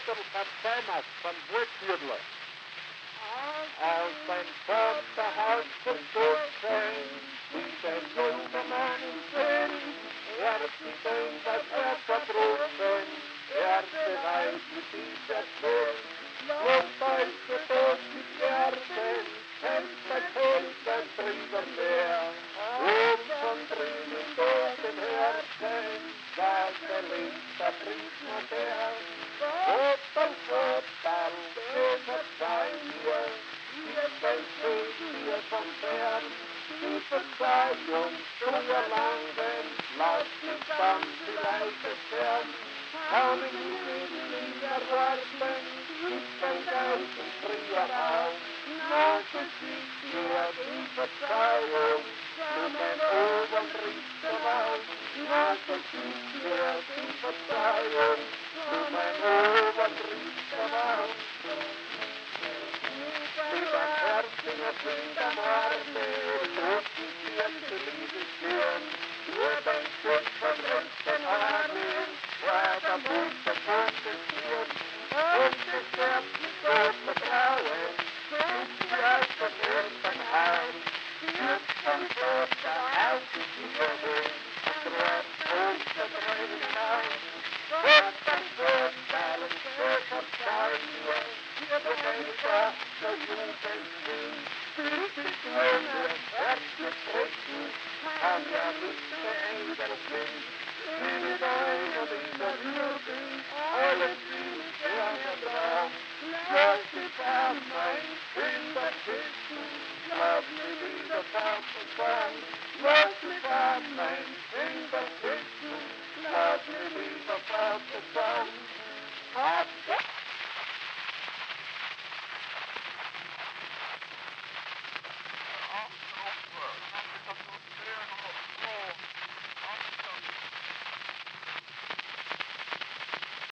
Kapseimas van Woordbürdelen. Als zijn vader huis verstoord zijn, die zijn jongeman in zin. Erst niet eens dat verdroog zijn, erst bereid mit dieser Schön. Los euch gedost mit Erden, es verkehrt das Triebermeer. Und von drinnen durch den Herzen, das verlinkt der Brief modern. Vorteil, verzeiht ihr seid ihr vom Fern, die Verzeihung früher langen, lasst mich dann vielleicht fern. Kann ich nicht mehr warten, ist mein Geist früher auf. Nach es ist mir die Verzeihung, zu mein Oberrichter auf.